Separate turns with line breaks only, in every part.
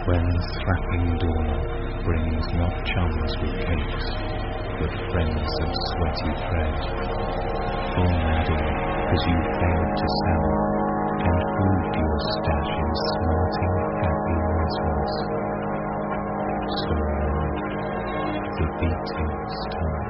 When slapping dawn brings not chums with cakes, but friends of sweaty thread, full madam, as you failed to sell, and proved your stash in smarting, happy morsels. So loud, the beating start.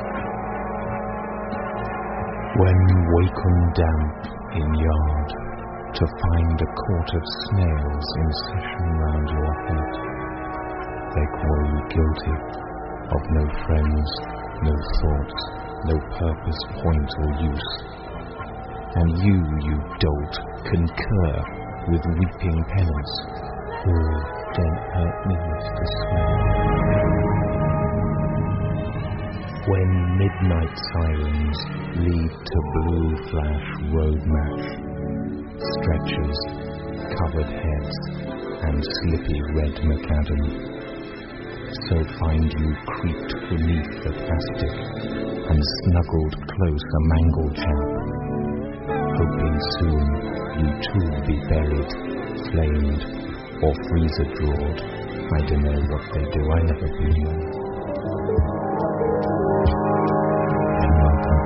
When waken damp in yard, to find a court of snails in session round your head, they call you guilty of no friends, no thoughts, no purpose, point or use. And you dolt, concur with weeping penance. Oh, don't hurt me, Mr. Snow. When midnight sirens lead to blue flash road match, stretchers, covered heads, and slippy red macadam, so find you creeped beneath the plastic and snuggled close a mangle chap, hoping soon you too be buried, flamed, or freezer drawed. I don't know what they do, I never knew. And welcome.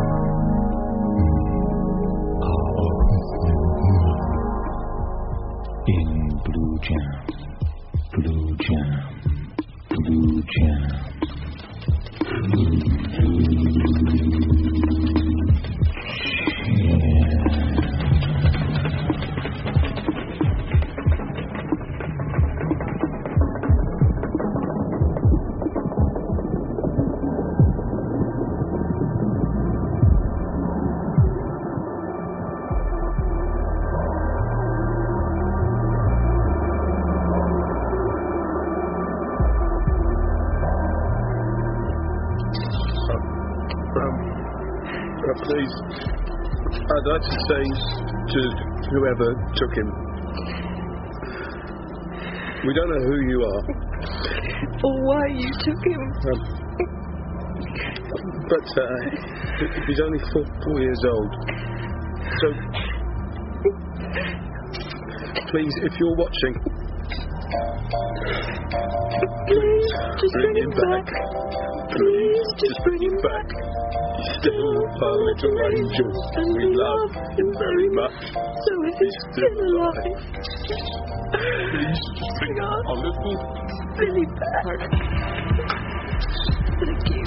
In Blue Jam, Blue Jam, Blue Jam.
Please, I'd like to say to whoever took him, we don't know who you are.
Or why you took him.
But he's only 4 years old. So, please, if you're watching,
Please, just bring him back.
Please, just bring him back. He's still our little angel, and we love him very much.
So if he's still alive,
Please, just bring our little
Billy back. Thank you.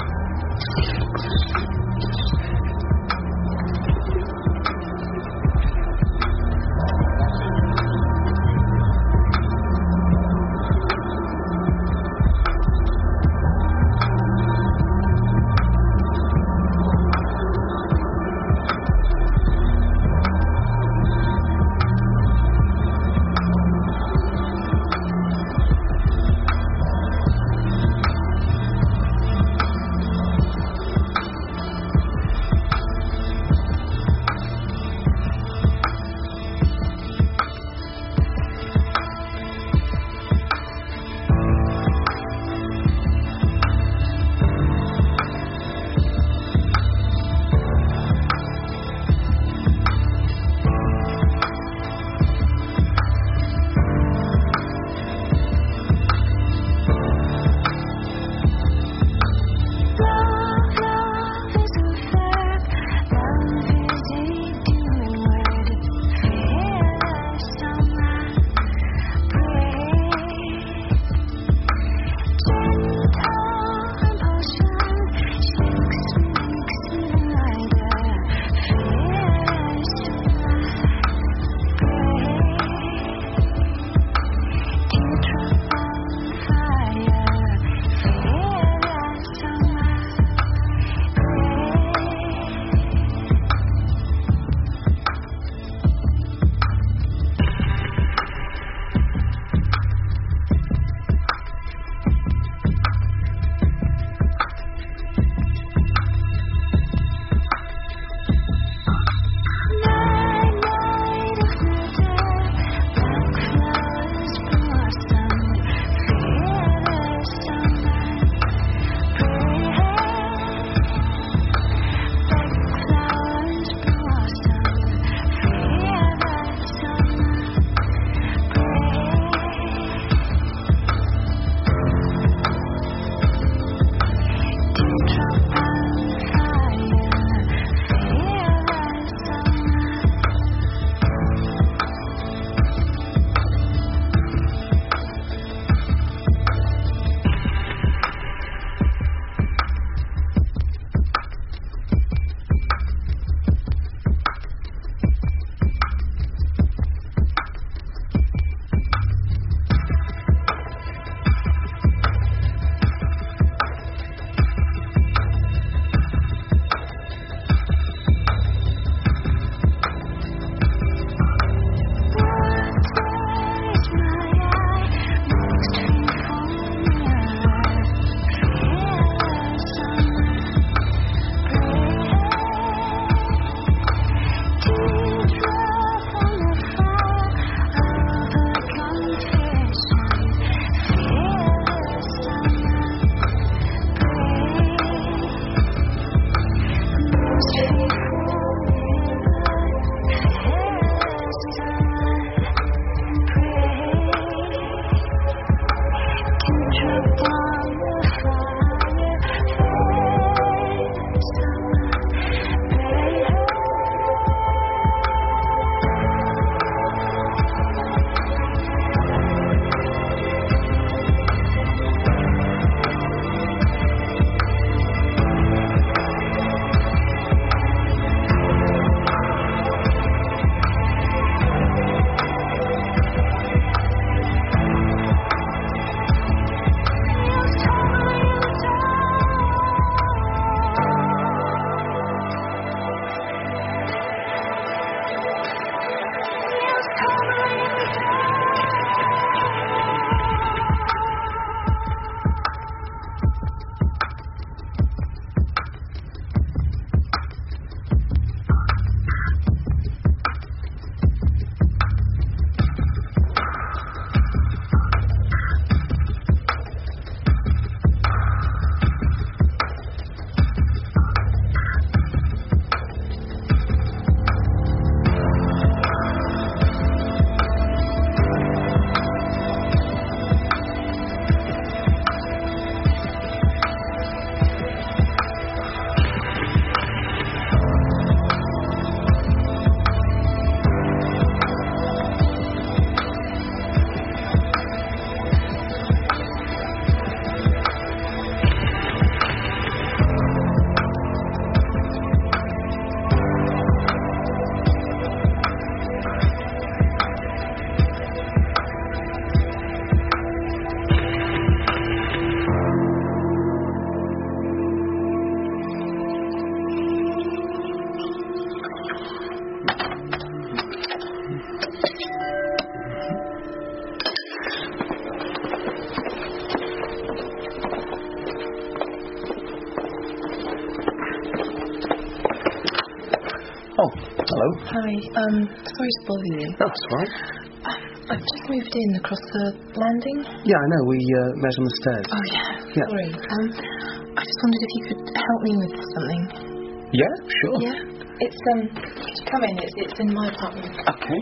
Hi. Sorry to bother you.
That's right.
I've just moved in across the landing.
Yeah, I know. We met on the stairs.
Oh, yeah.
Yeah.
Sorry. I just wondered if you could help me with something.
Yeah, sure.
Yeah? It's, come in. It's in my apartment.
Okay.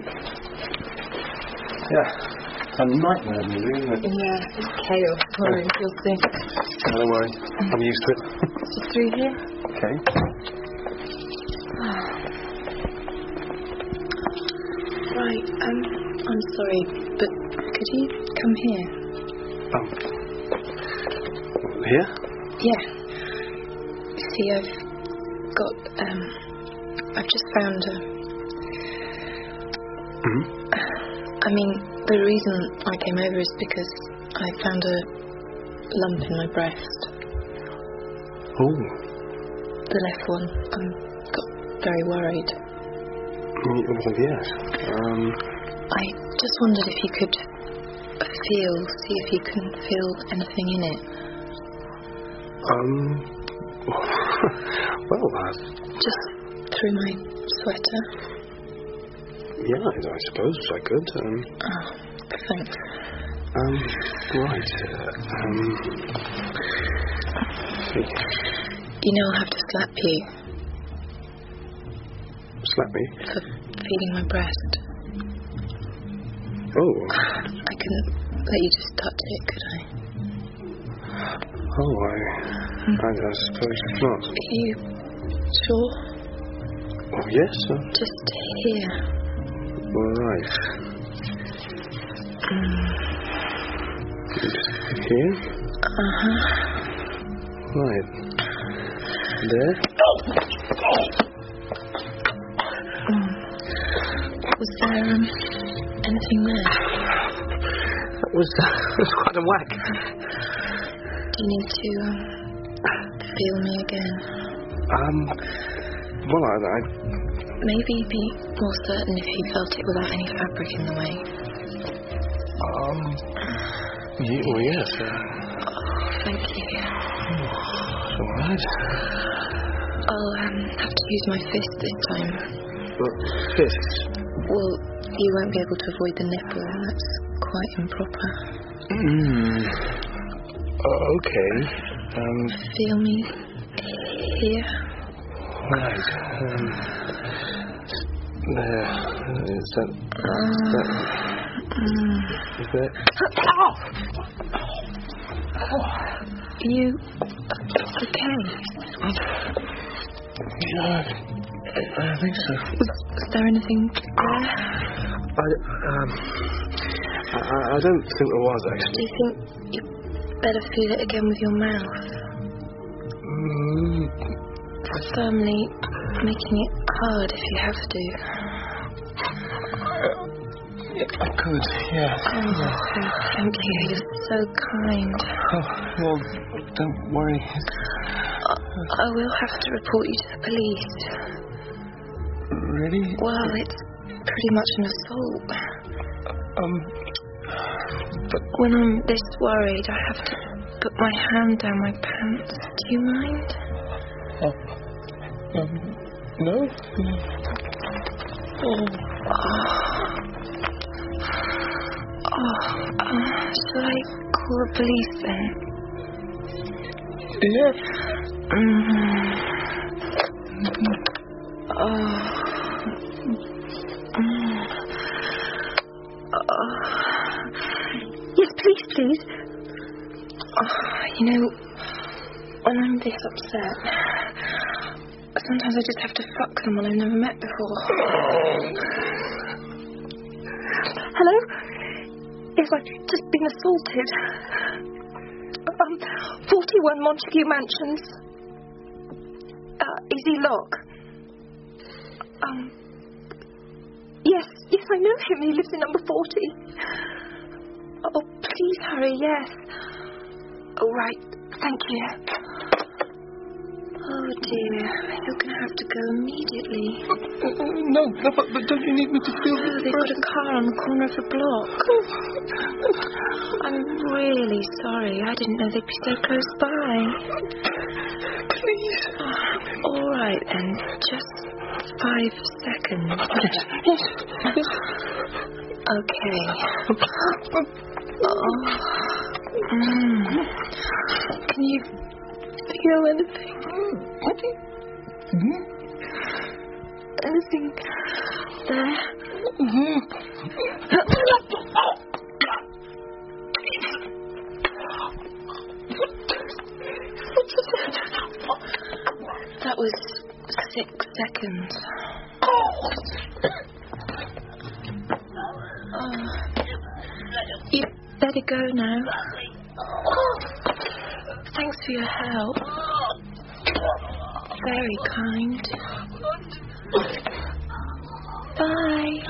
Yeah. A nightmare, really, isn't it?
Yeah, it's chaos. Sorry, you'll see.
Don't worry. I'm used to it.
Just through here?
Okay.
Right, I'm sorry, but could you come here?
Here?
Yeah. You see, I've just found a...
Mm-hmm.
I mean, the reason I came over is because I found a lump in my breast.
Oh.
The left one. I got very worried.
Well, yes.
I just wondered if you could see if you can feel anything in it.
Well,
Just through my sweater.
yeah, I suppose I could.
Oh, thanks.
Right.
You know I'll have to slap you
Slap me?
for feeding my breast.
Oh.
I couldn't let you just touch it, could I?
Oh, I suppose not.
Are you sure?
Oh, yes, sir.
Just here.
All right. Just here?
Uh-huh.
Right. There?
Was there, anything there?
That was quite a whack.
Do you need to, feel me again?
Well, I
Maybe be more certain if you felt it without any fabric in the way.
well, yes.
Thank you.
It's all right.
I'll, have to use my fist this time.
Fists?
Well, you won't be able to avoid the nipple. That's quite improper.
Okay.
Feel me here?
Right. There. Is that...
You okay?
Yeah, I think so.
Was there anything there?
I don't think there was,
Do
actually.
you think you better feel it again with your mouth? Firmly making it hard if you have to.
I could, yeah.
Oh, thank you. You're so kind.
Oh, well, don't worry.
I will have to report you to the police.
Really?
Well, it's pretty much an assault.
But
when I'm this worried, I have to put my hand down my pants. Do you mind?
no?
Shall I call the police then?
Yes.
Yes, please. You know, when I'm this upset, sometimes I just have to fuck someone I've never met before. Hello? Yes, I've just been assaulted. 41 Montague Mansions. Easy Lock. Yes, I know him. He lives in number 40. Oh, please hurry, yes. Oh, right. Thank you. Oh, dear. You're going to have to go immediately.
No, but don't you need me to feel
Oh, they've got a car on the corner of the block. I'm really sorry. I didn't know they'd be so close by.
Please.
All right, then. Just 5 seconds. Okay. Can you feel anything? Anything there? That was 6 seconds. You'd better go now. Thanks for your help. Very kind. Bye.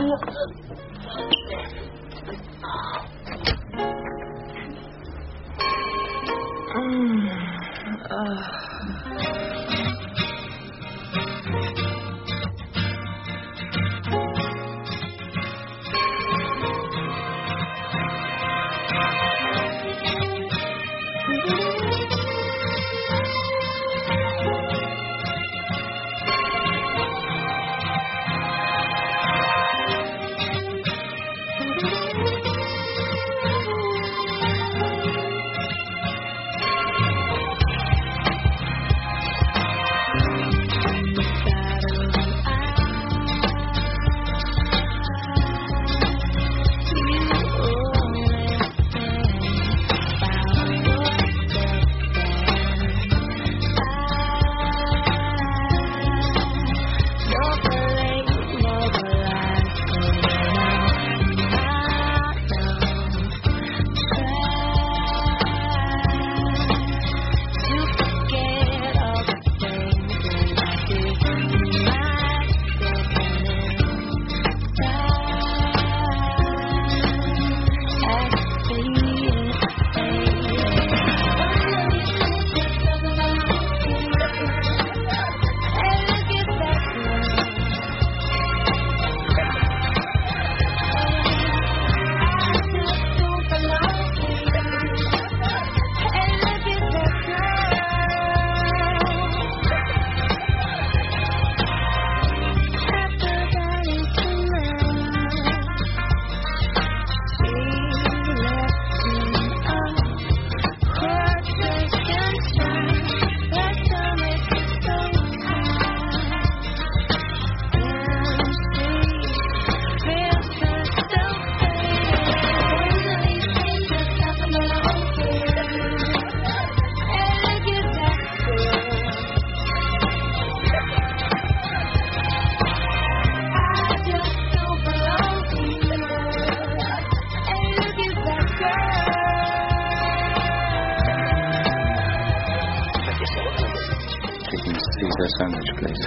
Sandwich, please.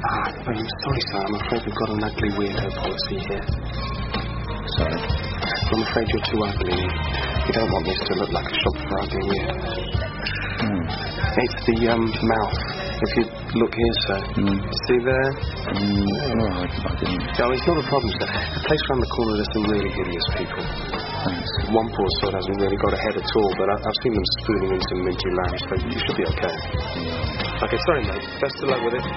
I'm sorry, sir. I'm afraid we've got an ugly weirdo policy here.
Sorry?
I'm afraid you're too ugly. You don't want this to look like a shop for ugly weirdos. It's the mouth. If you look here, sir. See there?
No, I didn't.
No, it's not a problem, sir. The place around the corner, there's some really hideous people.
Thanks.
One poor sort hasn't really got a head at all, but I've seen them spooning in some minty lamb, so you should be okay. Okay, sorry, mate. Best of luck with it.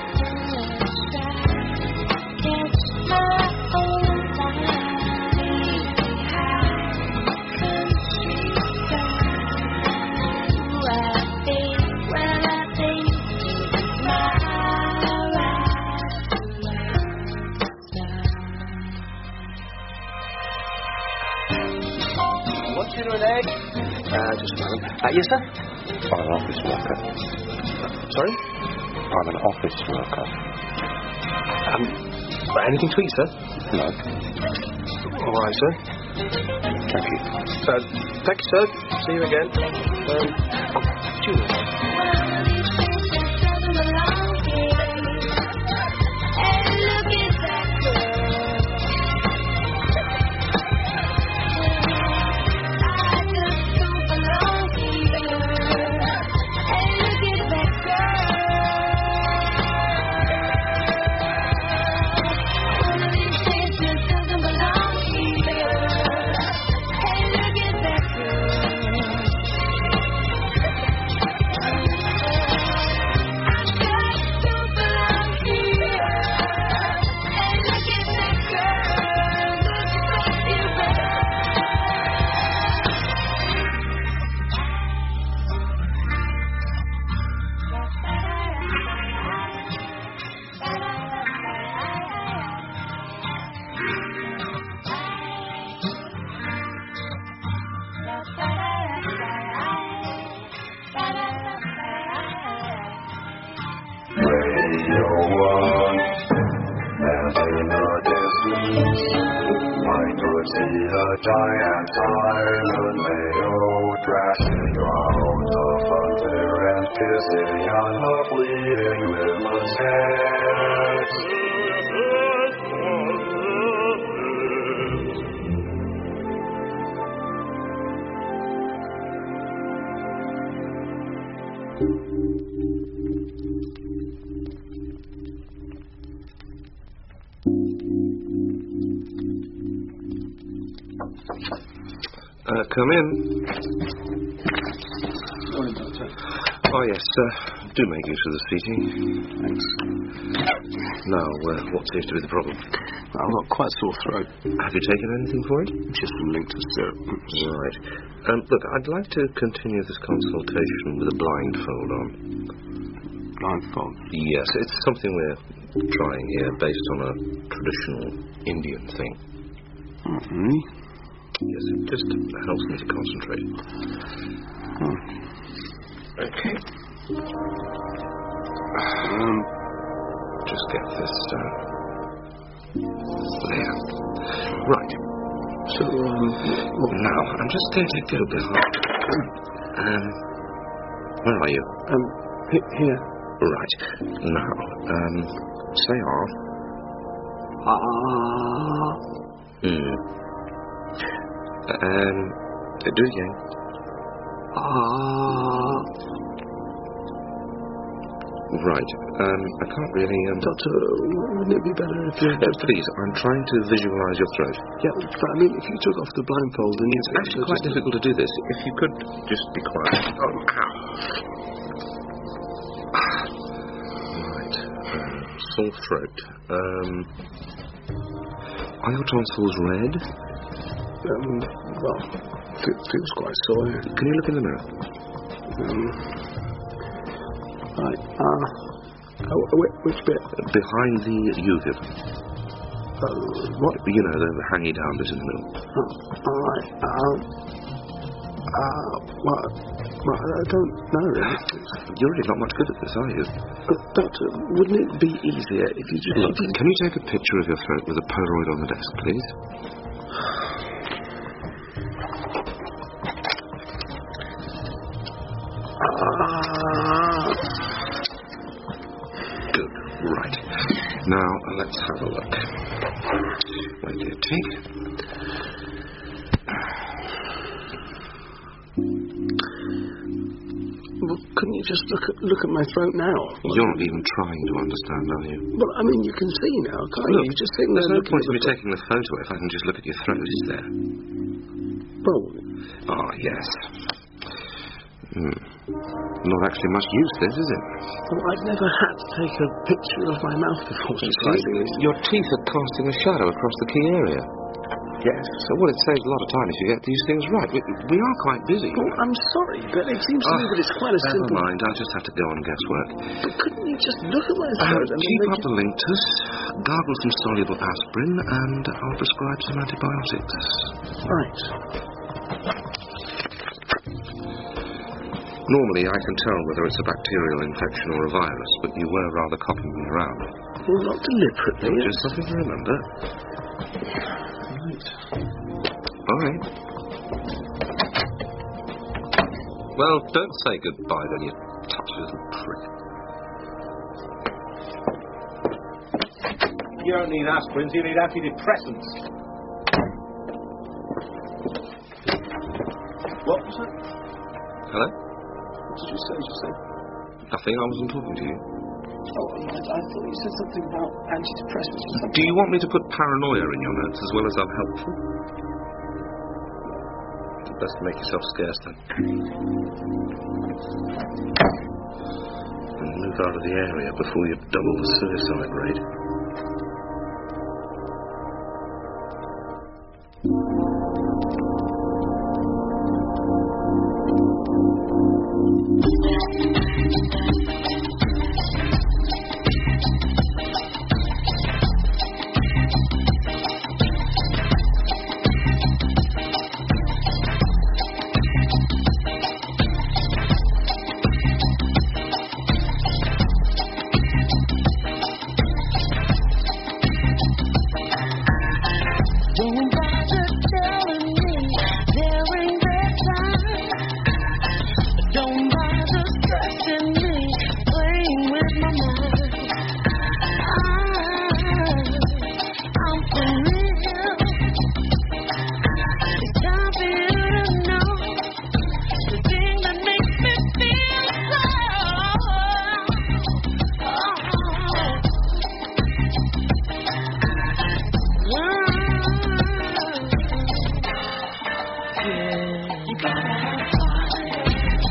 Want you to an egg?
Just a moment. Yes, sir?
I'm an office worker.
Sorry?
I'm an office worker.
Anything to eat, sir?
No.
All right, sir.
Thank you.
Thank you, sir. See you again. Julia.
I could see the giant island Mayo crashing around the frontier and kissing on her fleeting women's heads.
Come in.
Morning, Doctor.
Oh, yes, do make use of the seating.
Thanks.
Now, what seems to be the problem?
I've got quite a sore throat.
Have you taken anything for it?
Just some Linctus syrup.
Right. Look, I'd like to continue this consultation with a blindfold on.
Blindfold?
Yes, it's something we're trying here based on a traditional Indian thing.
Mm-hmm.
Yes, it just helps me to concentrate. Okay. Just get this there. Right.
So,
now, I'm just going to go behind. Where are you?
Here.
Right. Now, say do it again. Right. I can't really...
Doctor, wouldn't it be better if you...
please, I'm trying to visualize your throat.
Yeah, but I mean, if you took off the blindfold and...
It's actually quite difficult to do this. If you could just be quiet. Oh, ow. Right. Sore throat. Are your tonsils red?
Well, it feels quite sore.
Can you look in the mirror?
Right. Which bit?
Behind the uvula.
What?
You know, the hanging down bit in the middle.
All right. Well, I don't know, really.
You're really not much good at this, are you?
Doctor, wouldn't it be easier if you just...
Look, can you take a picture of your throat with a Polaroid on the desk, please? Good. Right. Now, let's have a look. My dear Tig.
Well, couldn't you just look at my throat now?
You're not even trying to understand, are you?
Well, I mean, you can see now, can't you? You're just sitting there
there's no
looking
point in me taking the photo if I can just look at your throat, is there?
Well...
Ah, yes. Not actually much use, this, is it?
Well, I've never had to take a picture of my mouth before, surprisingly.
Your teeth are casting a shadow across the key area.
Yes.
So, well, it saves a lot of time if you get these things right. We are quite busy.
Well, I'm sorry, but it seems to me that it's quite a simple...
Never mind, I'll just have to go on guesswork.
But couldn't you just look at my throat and
keep up the Linctus, gargle some soluble aspirin, and I'll prescribe some antibiotics.
Right.
Normally, I can tell whether it's a bacterial infection or a virus, but you were rather copying me around.
Well, not deliberately.
Just something to remember.
Right.
All right. Well, don't say goodbye then, you touchy little prick.
You don't need aspirins, you need antidepressants. What was that?
Hello?
What did you say just then?
Nothing, I wasn't talking to you.
Oh, I thought you said something about antidepressants or something.
Do you want me to put paranoia in your notes as well as unhelpful? Best make yourself scarce then. And move out of the area before you double the suicide rate.
Don't bother telling me there ain't that time. Don't bother stressing me, playing with my mind. I'm for real. It's time for you to know the thing that makes me feel so. You gotta have fire.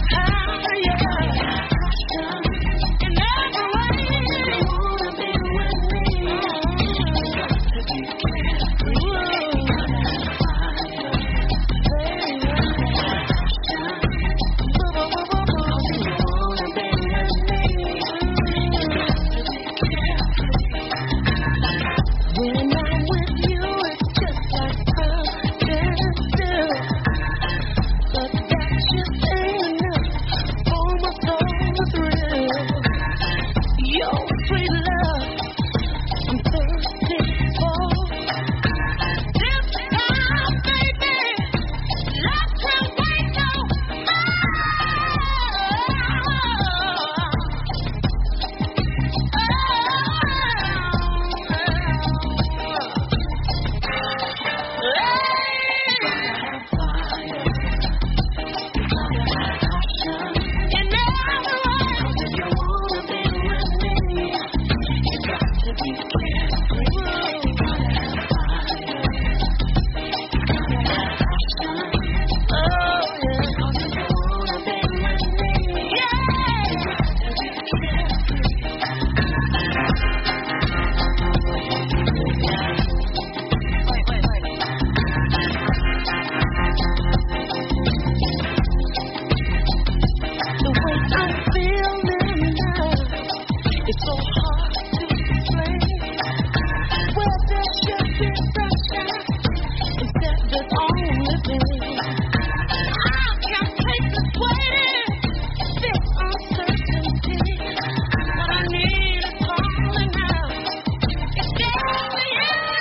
In every way. You wanna be with me. You gotta be when I'm with you, it's just like still. But that just ain't enough for my soul to thrill. Your sweet love, I'm thirsty for. This time, baby, let's wait no The way I'm feeling now, it's so hard to explain. Well, there should be sunshine instead of only pain. I can't take this waiting, this uncertainty. What I need is calling now. It's getting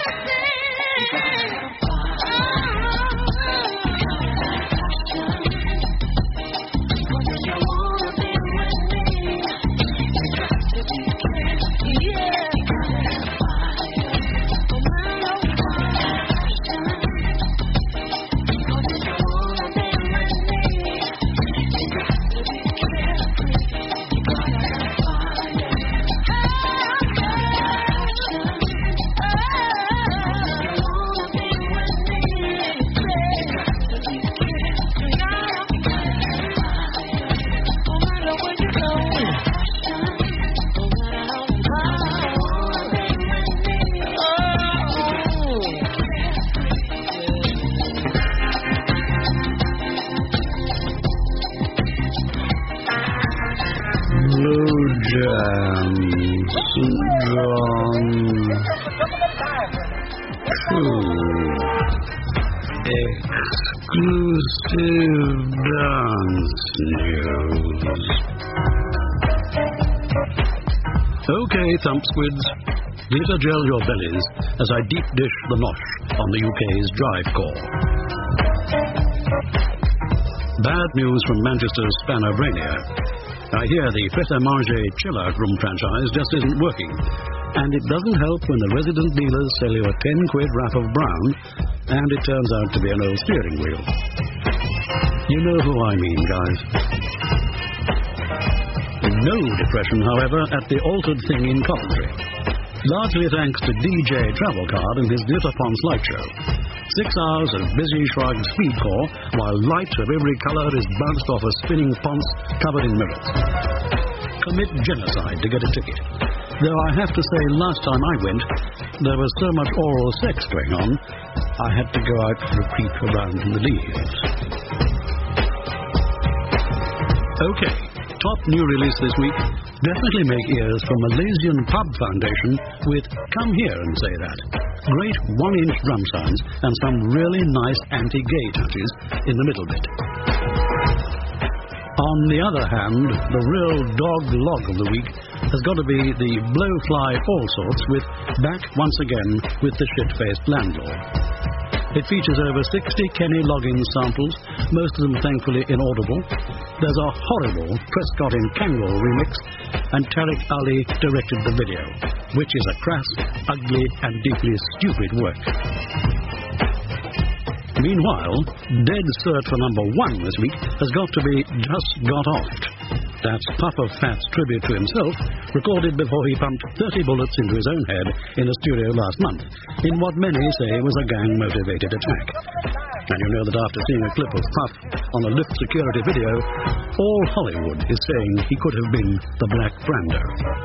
Jam Syndrome. Exclusive dance news. Okay, thump squids, glitter gel your bellies as I deep dish the nosh on the UK's drive core. Bad news from Manchester's Spanobrania. I hear the Pret a Manger chiller room franchise just isn't working, and it doesn't help when the resident dealers sell you a 10-quid wrap of brown, and it turns out to be an old steering wheel. You know who I mean, guys. No depression, however, at the Altered Thing in Coventry. Largely thanks to DJ Travelcard and his Glitterpon slideshow. 6 hours of busy shrugged speedcore, while light of every colour is bounced off a spinning ponce covered in mirrors. Commit genocide to get a ticket. Though I have to say, last time I went, there was so much oral sex going on, I had to go out for a creep around in the leaves. Okay, top new release this week. Definitely make ears from Malaysian Pub Foundation with Come Here and Say That. Great 1-inch drum sounds and some really nice anti-gay touches in the middle bit. On the other hand, the real dog log of the week has got to be the Blowfly All Sorts with Back Once Again with the Shit-Faced Landlord. It features over 60 Kenny Loggins samples, most of them thankfully inaudible. There's a horrible Prescott in Kangol remix, and Tariq Ali directed the video, which is a crass, ugly and deeply stupid work. Meanwhile, Dead Cert for number 1 this week has got to be Just Got Offed. That's Puff of Fat's tribute to himself, recorded before he pumped 30 bullets into his own head in a studio last month, in what many say was a gang-motivated attack. And you know that after seeing a clip of Puff on a lift security video, all Hollywood is saying he could have been the Black Brando.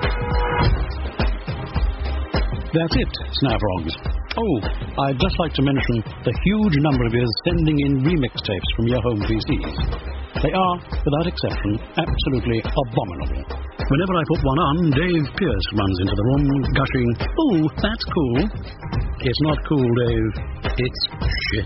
That's it, Snavrogs. Oh, I'd just like to mention the huge number of you sending in remix tapes from your home PCs. They are, without exception, absolutely abominable. Whenever I put one on, Dave Pierce runs into the room, gushing, "Oh, that's cool." It's not cool, Dave. It's shit.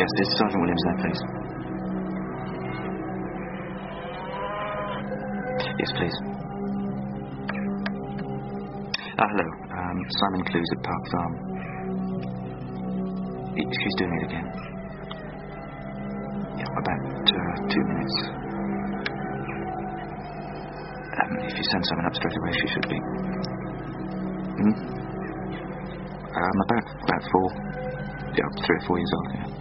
Yes, it's Sergeant Williams there, please. Yes, please. Hello. Simon Clues at Park Farm. She's doing it again. Yeah, about 2 minutes. If you send someone up straight away, she should be. About 4. Yeah, 3 or 4 years old, yeah.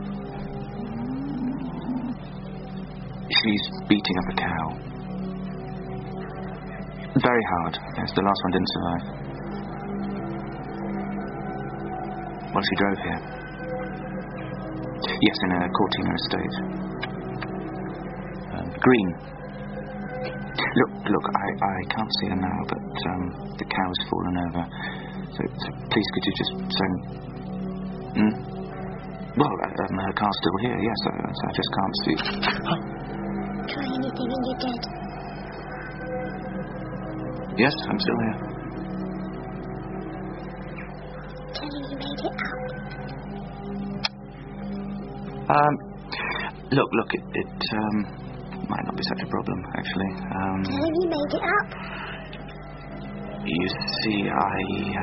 She's beating up a cow. Very hard. Yes, the last one didn't survive. Well, she drove here. Yes, in a Cortina estate. Green. Look, I can't see her now, but the cow's fallen over. So please, could you just send... Well, her car's still here, yes, I just can't see...
Try anything and you're dead.
Yes, I'm still here.
Tell me you made it up.
Look, it might not be such a problem, actually.
Tell me you made it up.
You see, I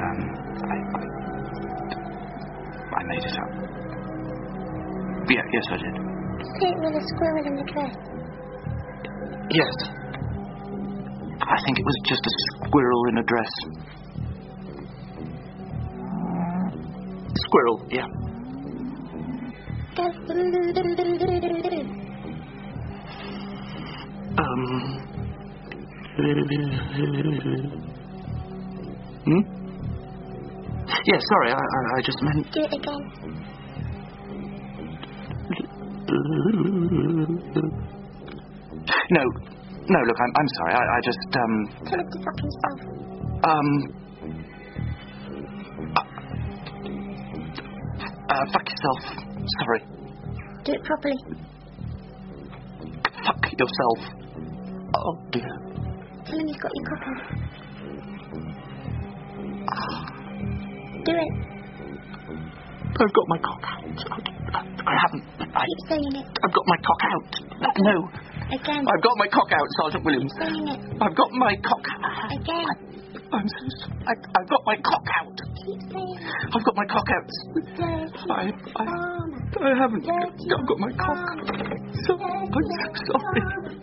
made it up. Yeah, yes, I did.
Say it with a squirrel in the dress.
Yes. I think it was just a squirrel in a dress. Squirrel, yeah. Yeah, sorry, I just meant...
Do it again.
No, look, I'm sorry, I just,
Tell it to fuck himself.
Fuck yourself. Sorry.
Do it properly.
Fuck yourself. Oh, dear.
Tell him you've got your cock out. Do it.
I've got my cock out. I haven't.
Keep saying it.
I've got my cock out. No.
Again.
I've got my cock out, Sergeant Williams.
Keep saying it.
I've got my cock out.
Again.
I'm so sorry. I've got my cock out.
Keep saying it.
I've got my cock out. I haven't. I've got my cock out. I'm so sorry.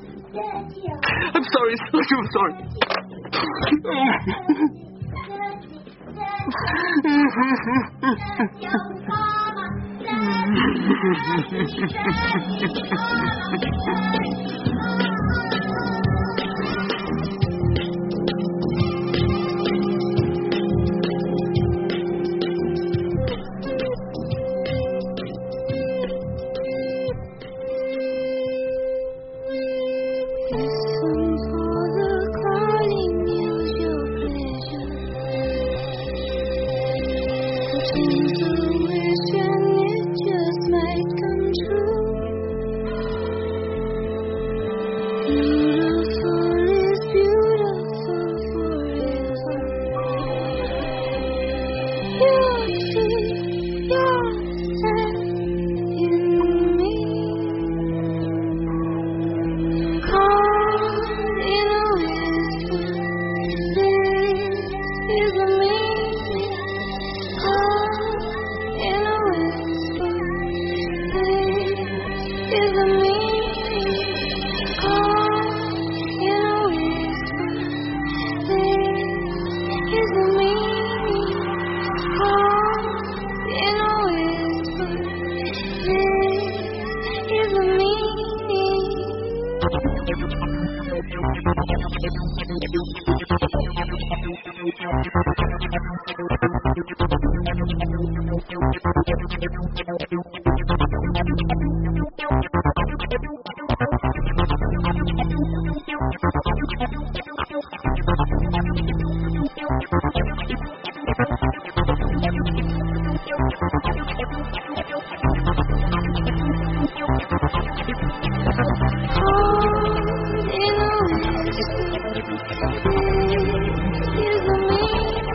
I'm sorry, I'm sorry.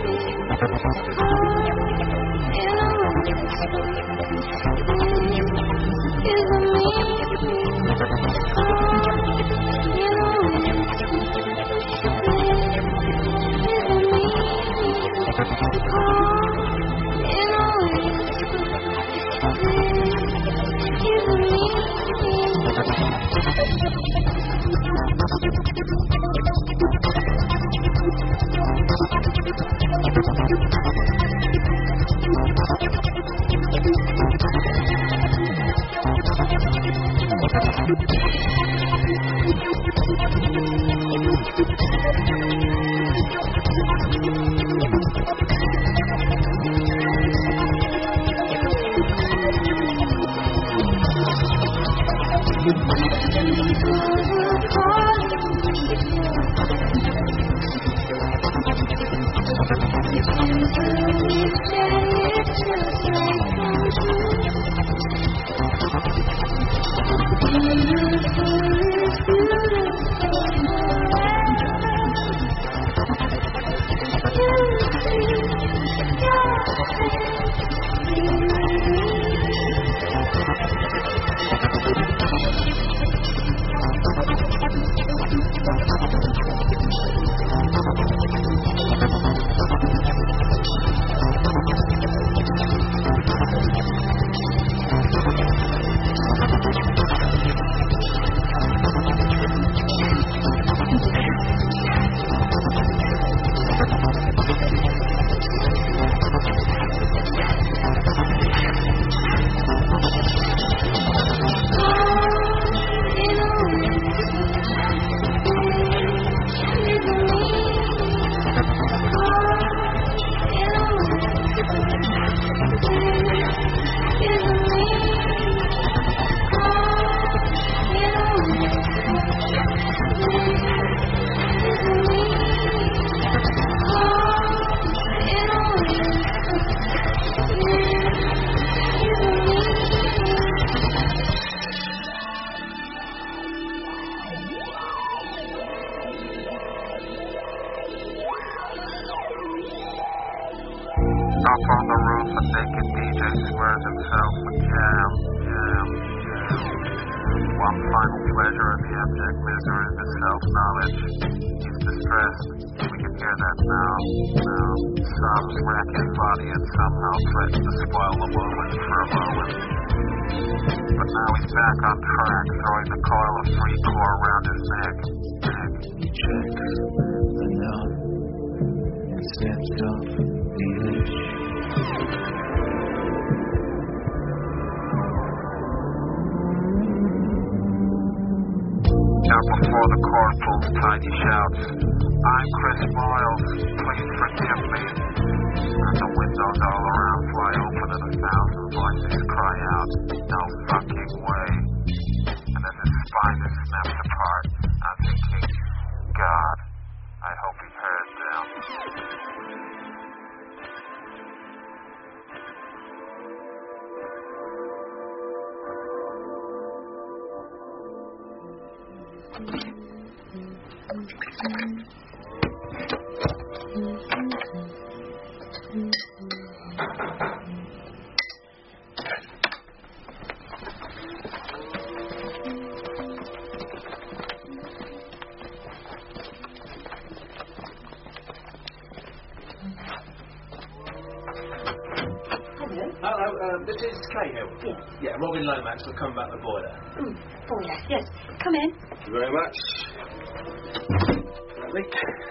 Thank you.
Up on the roof, a naked DJ swears himself a jam. One final pleasure in the abject misery of his self-knowledge. He's distressed. We can hear that now. Sobs rack his body and somehow threaten to spoil the moment for a moment. But now he's back on track, throwing the coil of 3-core around his neck. He checks enough and steps off the edge. Now before the core pulls tight, he shouts, "I'm Chris Miles, please forgive me." And the windows all around fly open and 1,000 voices cry out, "No fucking way." And as his spine is snapped apart, I'm thinking, God, I hope he heard them.
Hello, this is Cahill.
Yes.
Yeah, Robin Lomax will come back the boiler.
Boiler, yes. Come in.
Thank you very much. Lovely.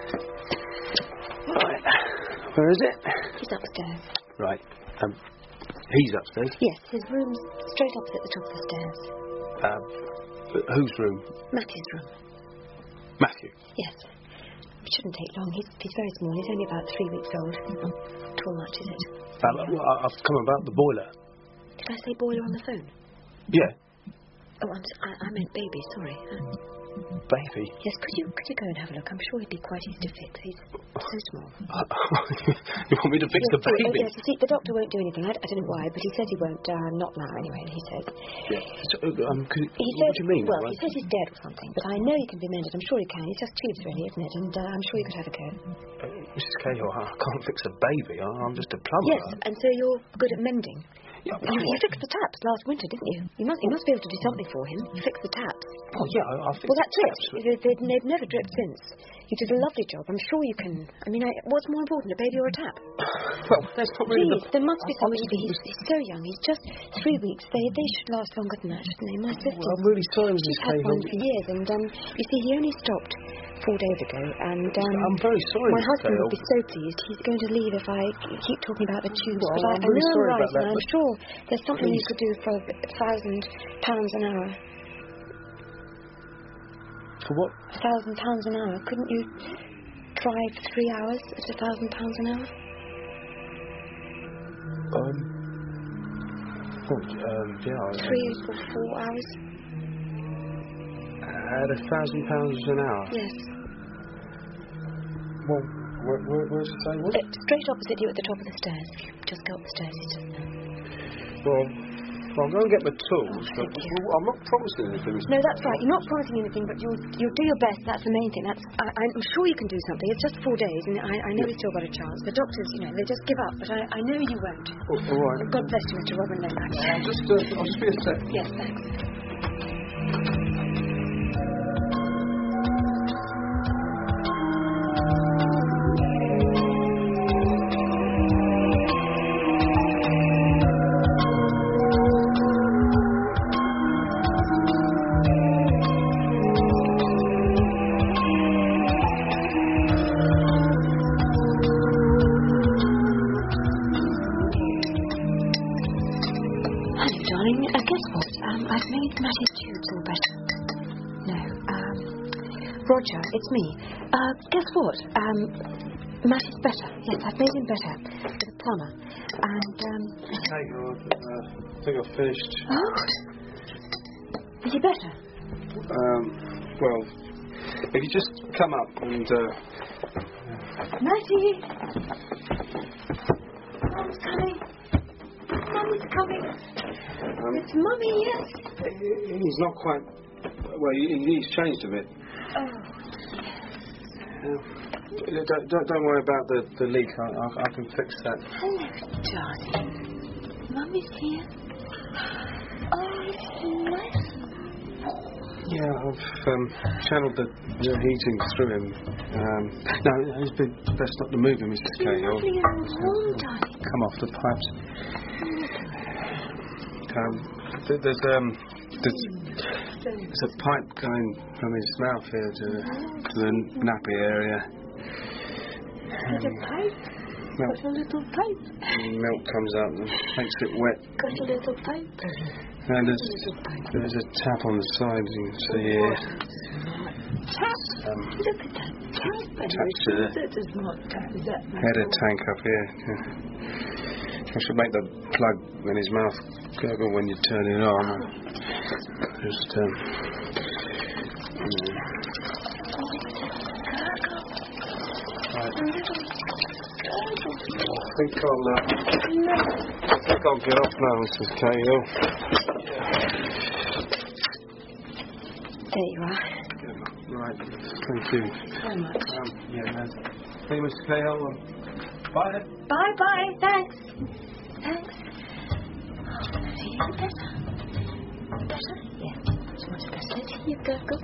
Right. Where is it?
He's upstairs.
Right. He's upstairs.
Yes, his room's straight opposite the top of the stairs.
Whose room?
Matthew's room.
Matthew.
Yes. It shouldn't take long. He's very small. He's only about 3 weeks old. Too much, is it?
I've come about the boiler.
Did I say boiler on the phone?
Yeah.
Oh, I meant baby, sorry.
Baby?
Yes, could you go and have a look? I'm sure he'd be quite easy to fix. He's so small.
You want me to fix the baby?
Yes, you see, the doctor won't do anything. I don't know why, but he says he won't. Not now, anyway, he says.
Yeah. So, what do you mean?
Well, he says he's dead or something, but I know he can be mended. I'm sure he can. It's just tubes, really, isn't it? And I'm sure you could have a go.
Mrs. Cahill, I can't fix a baby. I'm just a plumber.
Yes, and so you're good at mending.
Yeah,
you fixed the taps last winter, didn't you? You must be able to do something for him. You fixed the taps.
Oh, yeah, I fixed
Well, that's
the taps.
it. They've never dripped since. You did a lovely job. I'm sure you can. I mean, what's more important, a baby or a tap?
Well, that's not really
Please, there must be something to be. He's so young. He's just 3 weeks. They should last longer than that, shouldn't they? My sister.
Well, I'm really sorry, Mrs.
She's had
Cahill.
one for years, and you see, he only stopped 4 days ago, and
I'm very sorry,
my
Mrs.
husband
Cahill.
will be so pleased. He's going to leave if I keep talking about the tubes.
Well,
but
I'm
I
really
know
sorry
I'm
about
right,
that,
and I'm
but
sure there's something you
please.
could do for £1,000 an hour.
For what?
£1,000 an hour. Couldn't you drive 3 hours at £1,000 an hour?
Yeah.
3 or 4 hours?
At £1,000 an hour?
Yes.
Well, where's the same one?
Straight opposite you at the top of the stairs. If you just go up the stairs, it's just there.
Well, I'll go and get my tools.
Oh, thank you.
I'm not promising anything.
No, that's right. You're not promising anything, but you'll do your best. That's the main thing. I'm sure you can do something. It's just 4 days, and I know you've still got a chance. The doctors, they just give up, but I know you won't.
Oh, all right.
God bless you, Mr. Robin Lomax.
I'll just be a sec.
Yes, thanks. I've made Mattie's tubes all better. No, Roger, it's me. Guess what? Mattie's better. Yes, I've made him better. With a plumber. And,
Hey, I think I've finished.
Oh? Is he better?
Well, if you just come up and,
Mattie! Mum's coming. Mummy's coming. It's Mummy, yes.
He's not quite... Well, he's changed a bit.
Oh.
Don't worry about the leak. I can fix that.
Hello, darling. Mummy's here. Oh, it's nice.
Yeah, I've channeled the heating through him. No, it's best not to move him, Mrs. Kay.
Lovely and warm, darling.
Come off the pipes. There's a pipe going from his mouth here to the nappy area.
Got a pipe? Got a little pipe?
Milk comes out and makes it wet.
Got a little pipe?
And there's a tap on the side, you can see here.
Tap? Look at that tap.
Attached to the header tank up here. I should make the plug in his mouth gurgle when you turn it on. Just, right. I think I'll get off now, Mrs. Cahill.
There you are.
Right, thank you.
So much.
Hey, Mr. Cahill. Bye.
Bye. Thanks. Thanks. Oh, feeling better. Better? Yes. So much better. Let's hear you gurgle.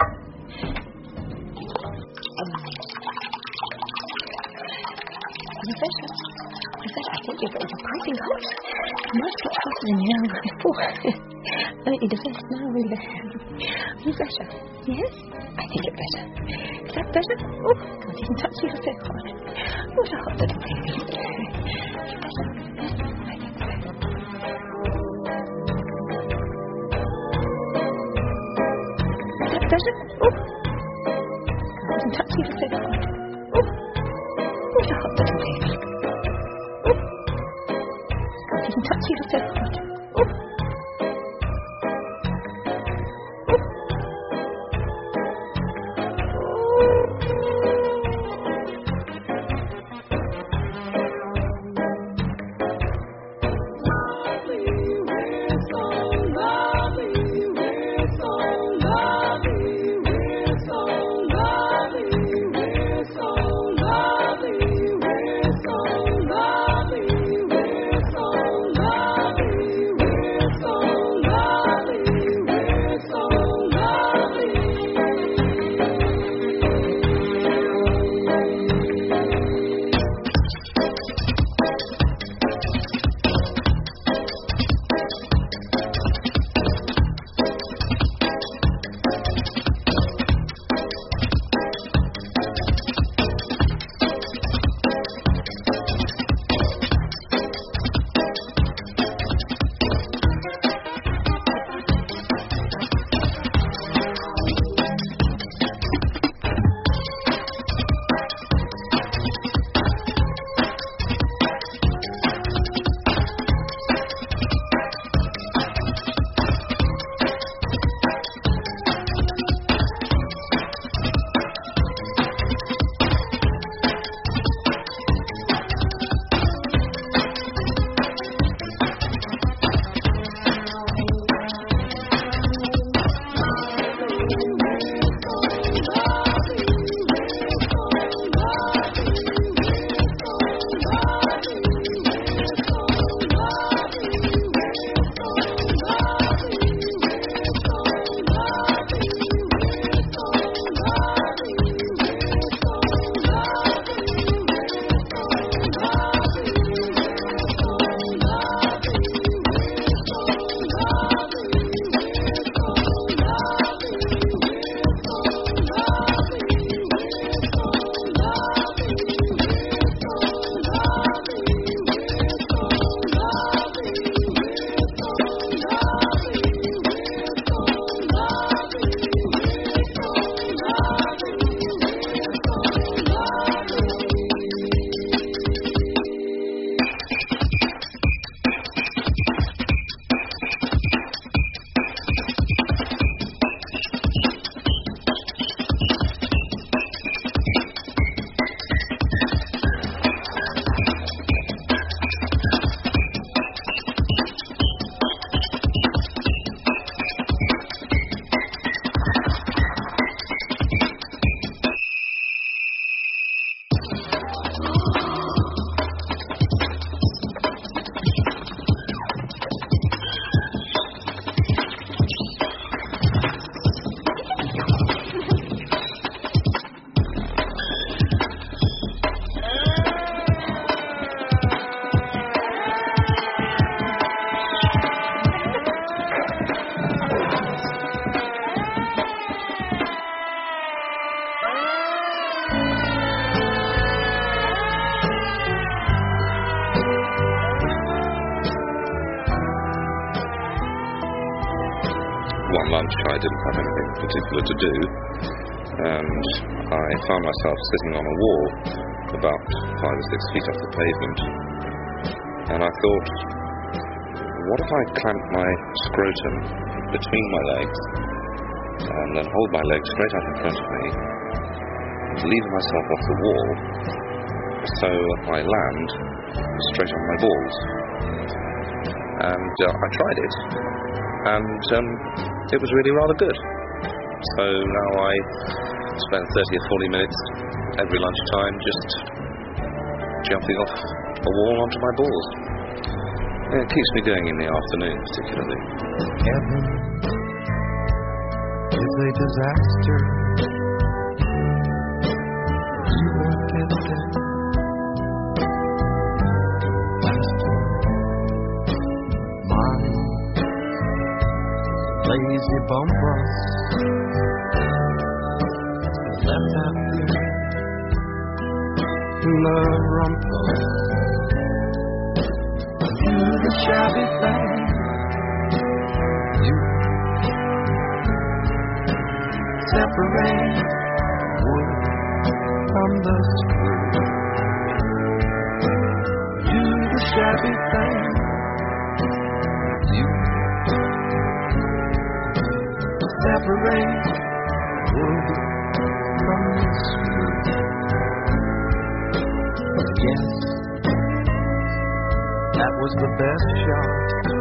Professor, I think you're piping hot. Much hotter than you were before. Don't need a vest now, really. Are you better? Yes? I think you're better. Is that better? Oh, God, you can touch me so hard. What a hot little baby. Better? I think so. Is that better? Oh, God, you can touch me so hard. Oh, what a hot little baby. Oh, God, you can touch me so hard. Oh.
one lunch I didn't have anything particular to do, and I found myself sitting on a wall about 5 or 6 feet off the pavement, and I thought, what if I clamped my scrotum between my legs and then hold my legs straight out in front of me, lever myself off the wall so I land straight on my balls. And I tried it, and it was really rather good. So now I spend 30 or 40 minutes every lunchtime just jumping off a wall onto my balls. And it keeps me going in the afternoon, particularly.
Heaven is a disaster. You won't get there. Mine, lazy bum bus, left out there in the rumpus. You, the shabby thing, you separate wood from the screw. You, the shabby thing, you separate wood from the screw. Yes, that was the best shot.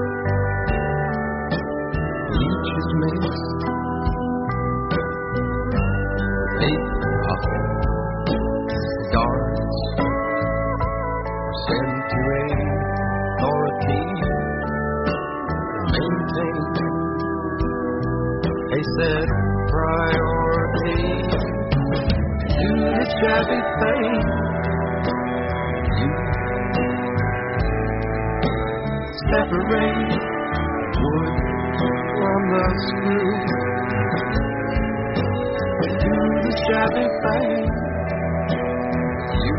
Leeches mixed with 8 puffin darts were sent to authority. Maintain a set priority. Do the shabby thing. Separate wood from the screw. Do the shabby thing. You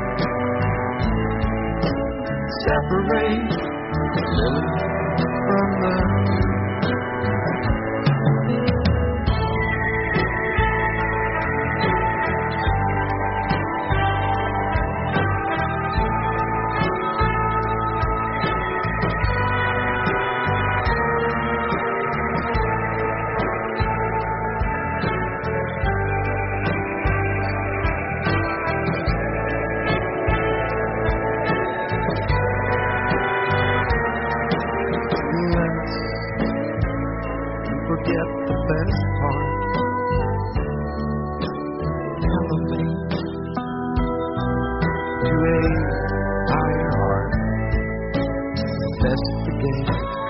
separate lily from the dew. Forget the best part. Elevate to a higher heart. Investigate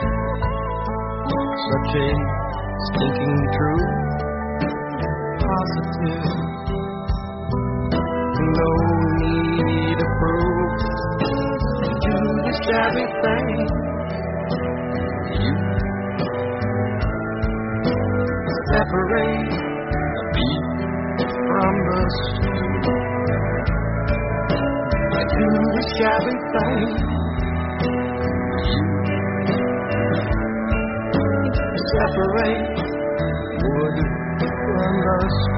such a stinking truth. Positive, no need of proof. Do the shabby thing. Separate the beat from the stew. And do the shabby thing. You separate wood from the stew.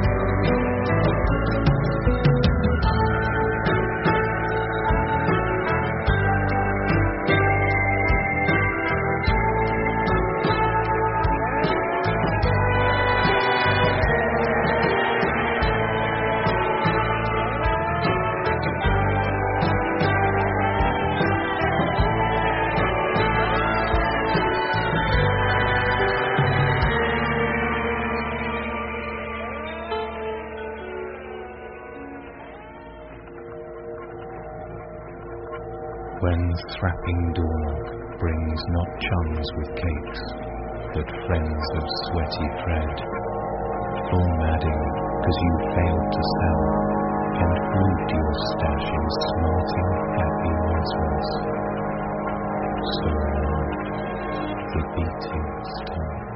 When thrapping dawn brings not chums with cakes, but friends of sweaty thread, full madding 'cause you failed to sell, and moved your stash in smarting happy morsels. So loud, the beating stopped.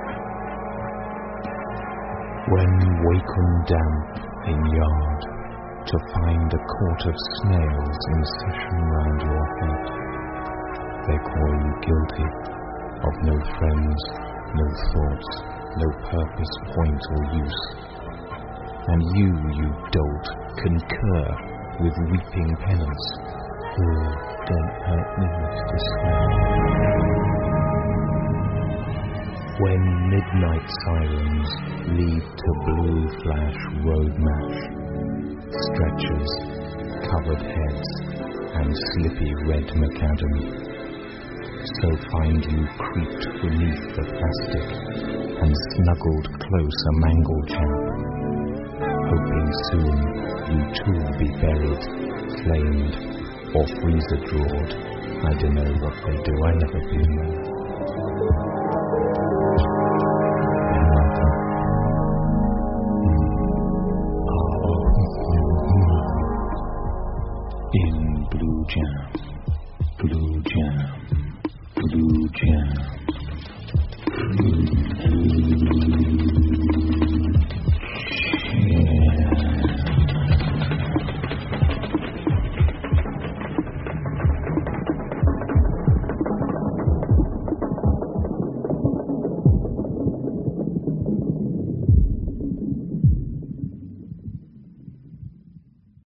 When waken damp in yard, to find a court of snails in session round your head, they call you guilty of no friends no thoughts, no purpose, point or use. And you dolt, concur with weeping penance. Oh, don't hurt me, Mr. Snow. When midnight sirens lead to blue flash road match, stretchers, covered heads, and slippy red macadam, so find you creeped beneath the plastic and snuggled close a mangle chap, hoping soon you too be buried, flamed, or freezer drawed. I don't know what they do, I never been there. In blue jam, blue jam, blue jam, blue.